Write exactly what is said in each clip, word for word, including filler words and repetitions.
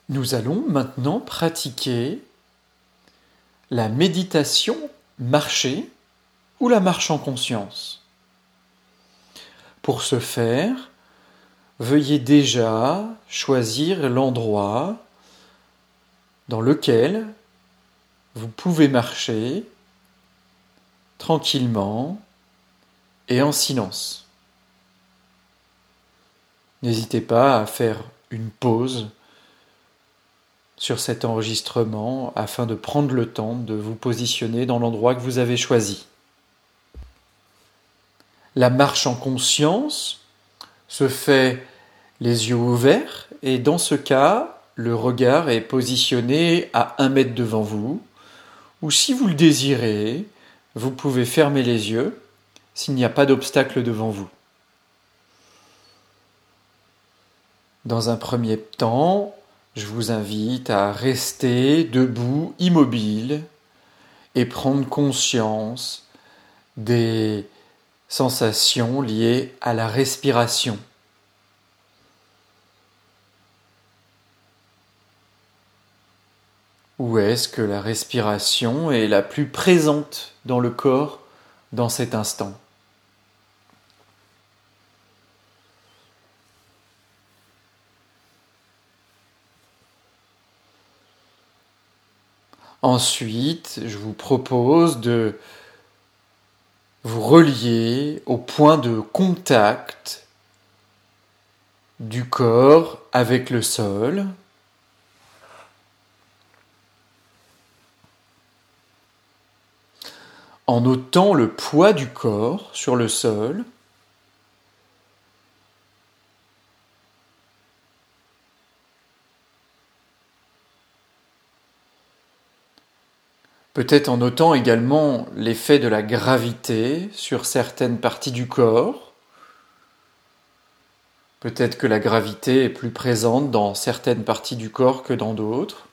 Nous allons maintenant pratiquer la méditation marchée ou la marche en conscience. Pour ce faire, veuillez déjà choisir l'endroit dans lequel vous pouvez marcher tranquillement et en silence. N'hésitez pas à faire une pause sur cet enregistrement afin de prendre le temps de vous positionner dans l'endroit que vous avez choisi. La marche en conscience se fait les yeux ouverts et dans ce cas, le regard est positionné à un mètre devant vous ou si vous le désirez, vous pouvez fermer les yeux s'il n'y a pas d'obstacle devant vous. Dans un premier temps, je vous invite à rester debout, immobile, et prendre conscience des sensations liées à la respiration. Où est-ce que la respiration est la plus présente dans le corps dans cet instant ? Ensuite, je vous propose de vous relier au point de contact du corps avec le sol. En notant le poids du corps sur le sol. Peut-être en notant également l'effet de la gravité sur certaines parties du corps. Peut-être que la gravité est plus présente dans certaines parties du corps que dans d'autres.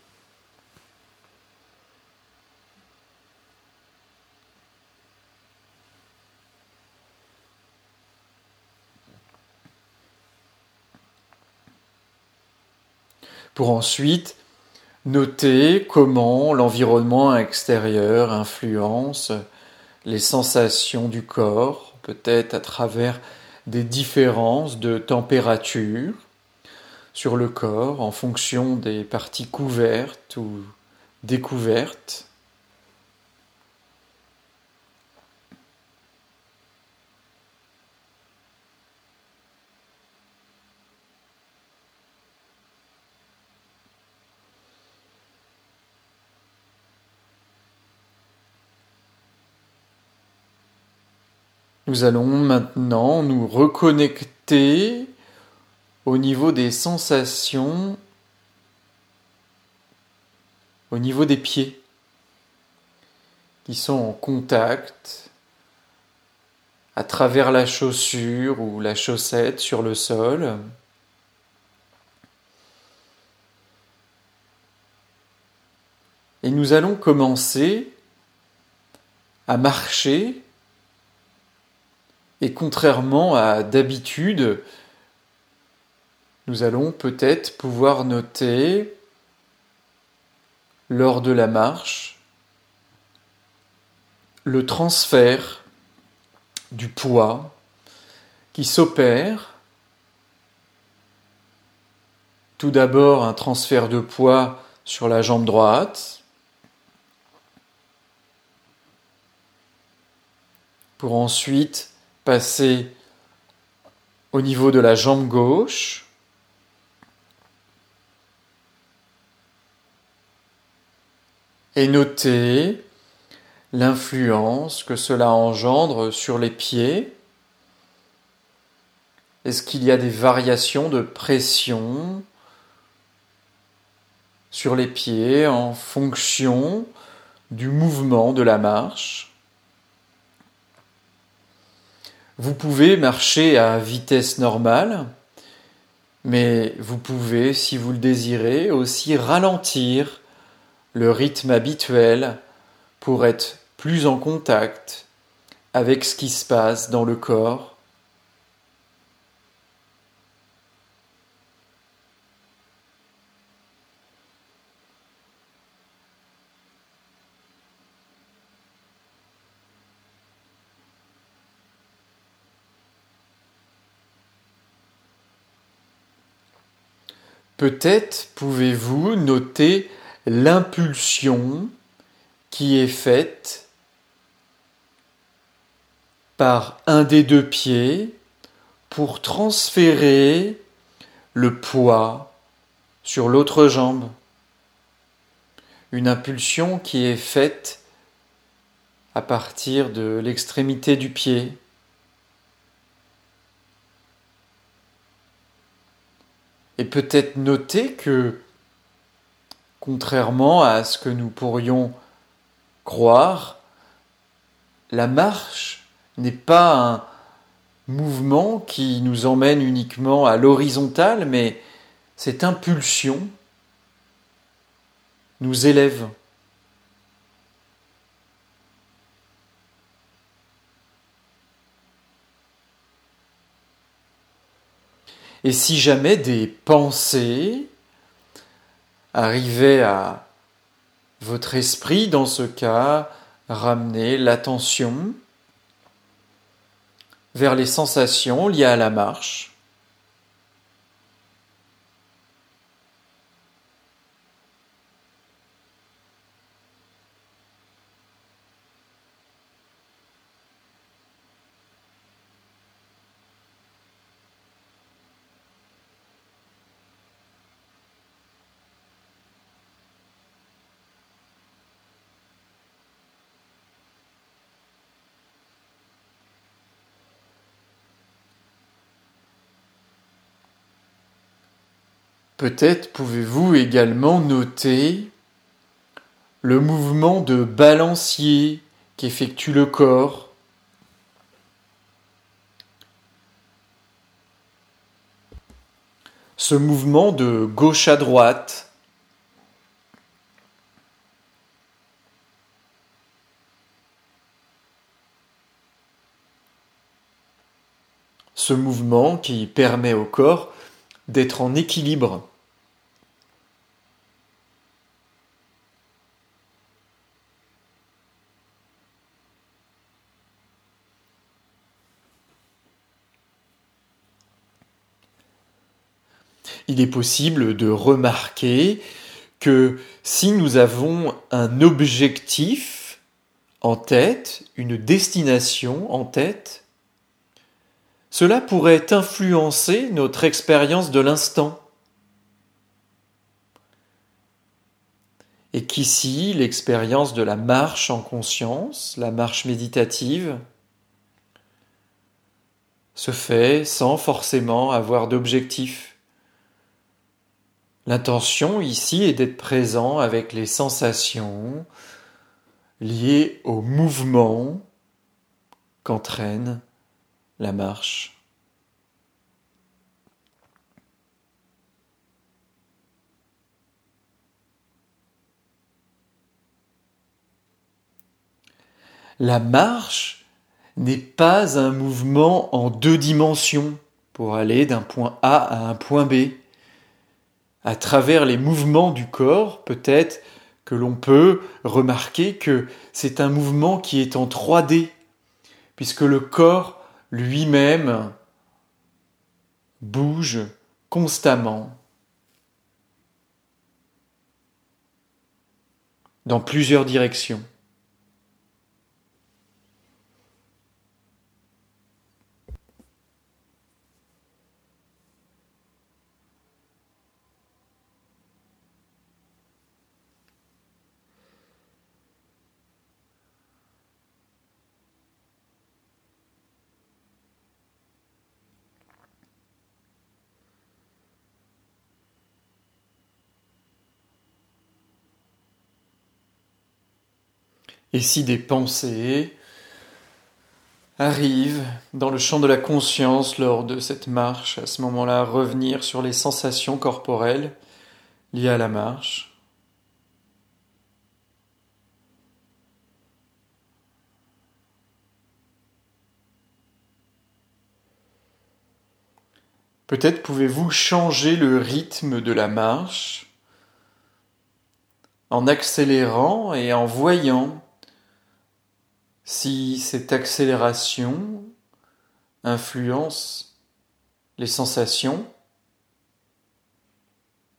Pour ensuite noter comment l'environnement extérieur influence les sensations du corps, peut-être à travers des différences de température sur le corps en fonction des parties couvertes ou découvertes. Nous allons maintenant nous reconnecter au niveau des sensations, au niveau des pieds, qui sont en contact à travers la chaussure ou la chaussette sur le sol. Et nous allons commencer à marcher. Et contrairement à d'habitude, nous allons peut-être pouvoir noter lors de la marche le transfert du poids qui s'opère. Tout d'abord, un transfert de poids sur la jambe droite pour ensuite passer au niveau de la jambe gauche et noter l'influence que cela engendre sur les pieds. Est-ce qu'il y a des variations de pression sur les pieds en fonction du mouvement de la marche ? Vous pouvez marcher à vitesse normale, mais vous pouvez, si vous le désirez, aussi ralentir le rythme habituel pour être plus en contact avec ce qui se passe dans le corps. Peut-être pouvez-vous noter l'impulsion qui est faite par un des deux pieds pour transférer le poids sur l'autre jambe. Une impulsion qui est faite à partir de l'extrémité du pied. Et peut-être noter que, contrairement à ce que nous pourrions croire, la marche n'est pas un mouvement qui nous emmène uniquement à l'horizontale, mais cette impulsion nous élève. Et si jamais des pensées arrivaient à votre esprit, dans ce cas, ramenez l'attention vers les sensations liées à la marche. Peut-être pouvez-vous également noter le mouvement de balancier qu'effectue le corps. Ce mouvement de gauche à droite. Ce mouvement qui permet au corps d'être en équilibre. Il est possible de remarquer que si nous avons un objectif en tête, une destination en tête, cela pourrait influencer notre expérience de l'instant. Et qu'ici, l'expérience de la marche en conscience, la marche méditative, se fait sans forcément avoir d'objectif. L'intention ici est d'être présent avec les sensations liées au mouvement qu'entraîne la marche. La marche n'est pas un mouvement en deux dimensions pour aller d'un point A à un point B. À travers les mouvements du corps, peut-être que l'on peut remarquer que c'est un mouvement qui est en trois D, puisque le corps lui-même bouge constamment dans plusieurs directions. Et si des pensées arrivent dans le champ de la conscience lors de cette marche, à ce moment-là, revenir sur les sensations corporelles liées à la marche. Peut-être pouvez-vous changer le rythme de la marche en accélérant et en voyant si cette accélération influence les sensations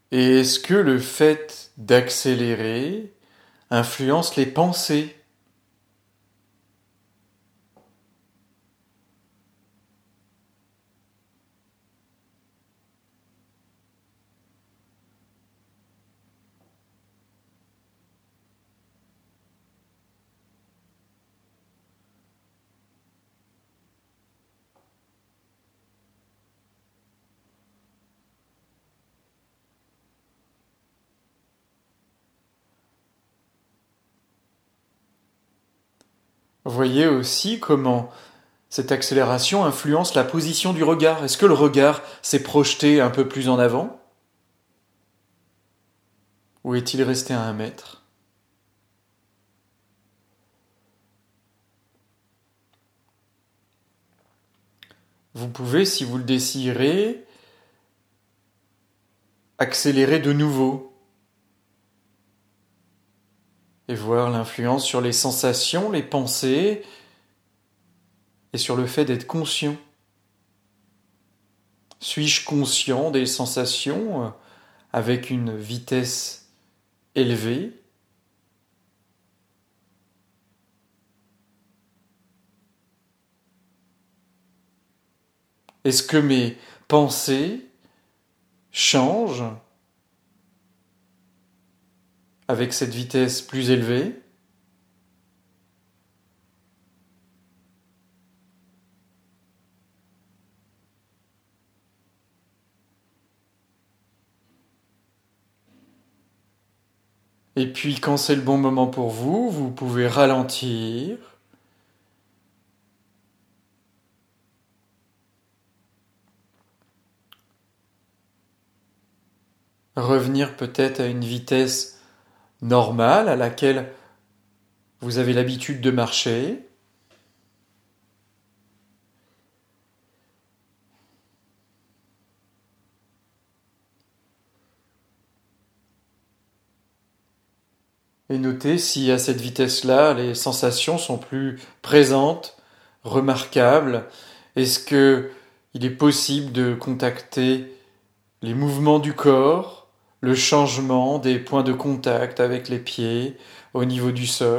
Et est-ce que le fait d'accélérer influence les pensées ? Voyez aussi comment cette accélération influence la position du regard. Est-ce que le regard s'est projeté un peu plus en avant ? Ou est-il resté à un mètre ? Vous pouvez, si vous le désirez, accélérer de nouveau et voir l'influence sur les sensations, les pensées et sur le fait d'être conscient. Suis-je conscient des sensations avec une vitesse élevée ? Est-ce que mes pensées changent avec cette vitesse plus élevée ? Et puis quand c'est le bon moment pour vous, vous pouvez ralentir. Revenir peut-être à une vitesse normale à laquelle vous avez l'habitude de marcher. Et notez si à cette vitesse-là, les sensations sont plus présentes, remarquables. Est-ce que il est possible de contacter les mouvements du corps, le changement des points de contact avec les pieds au niveau du sol ?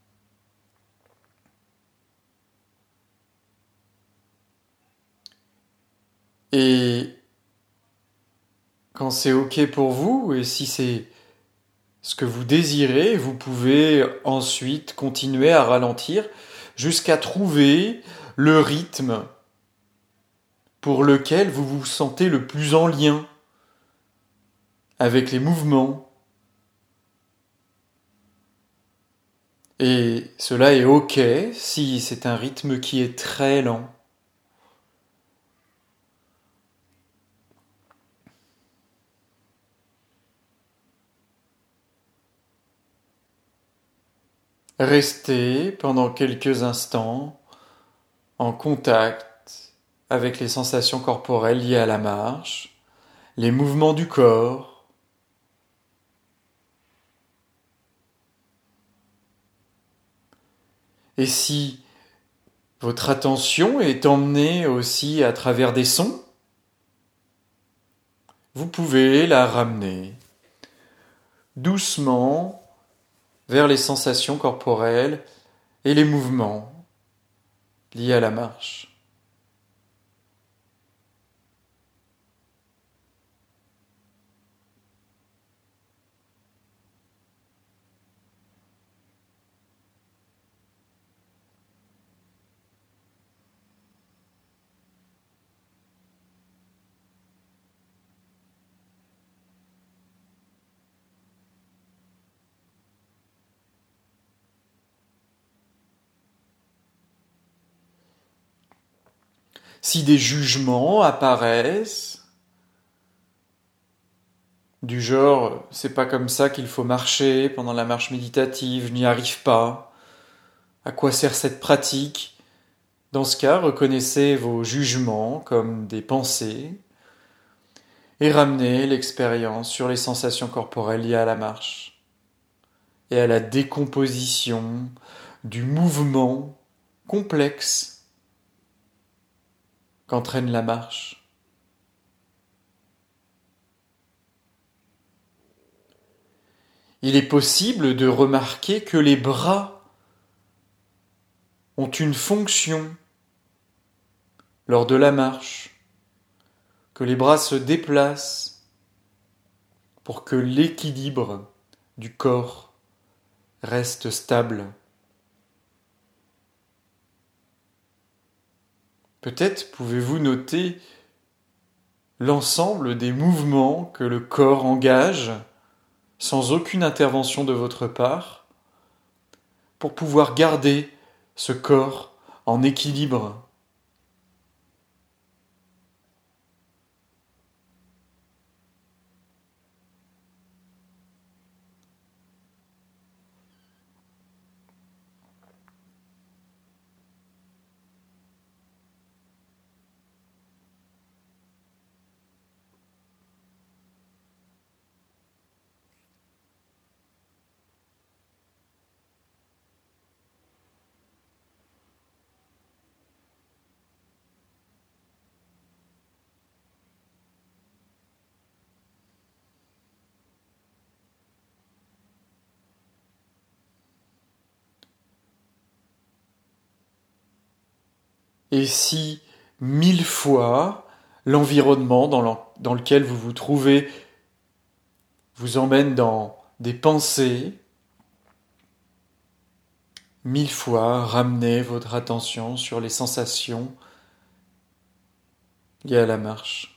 Et quand c'est OK pour vous, et si c'est ce que vous désirez, vous pouvez ensuite continuer à ralentir jusqu'à trouver le rythme pour lequel vous vous sentez le plus en lien avec les mouvements. Et cela est OK si c'est un rythme qui est très lent. Restez pendant quelques instants en contact avec les sensations corporelles liées à la marche, les mouvements du corps. Et si votre attention est emmenée aussi à travers des sons, vous pouvez la ramener doucement vers les sensations corporelles et les mouvements liés à la marche. Si des jugements apparaissent, du genre « c'est pas comme ça qu'il faut marcher pendant la marche méditative, je n'y arrive pas, à quoi sert cette pratique ?» Dans ce cas, reconnaissez vos jugements comme des pensées et ramenez l'expérience sur les sensations corporelles liées à la marche et à la décomposition du mouvement complexe qu'entraîne la marche. Il est possible de remarquer que les bras ont une fonction lors de la marche, que les bras se déplacent pour que l'équilibre du corps reste stable. Peut-être pouvez-vous noter l'ensemble des mouvements que le corps engage sans aucune intervention de votre part pour pouvoir garder ce corps en équilibre. Et si mille fois l'environnement dans, dans lequel vous vous trouvez vous emmène dans des pensées, mille fois ramenez votre attention sur les sensations liées à la marche.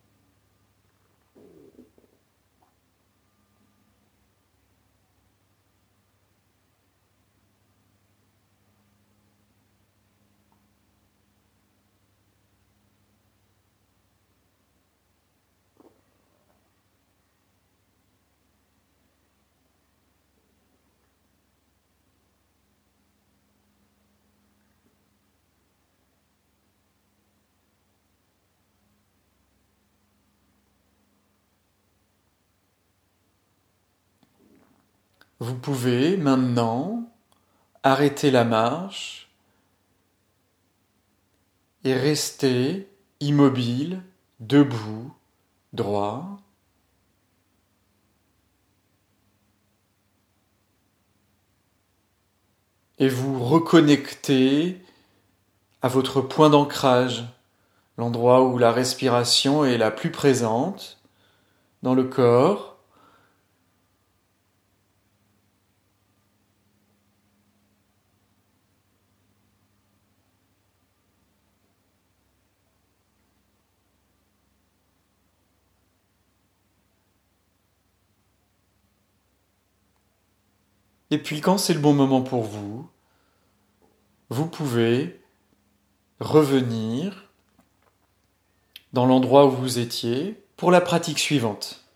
Vous pouvez maintenant arrêter la marche et rester immobile, debout, droit. Et vous reconnecter à votre point d'ancrage, l'endroit où la respiration est la plus présente dans le corps. Et puis quand c'est le bon moment pour vous, vous pouvez revenir dans l'endroit où vous étiez pour la pratique suivante.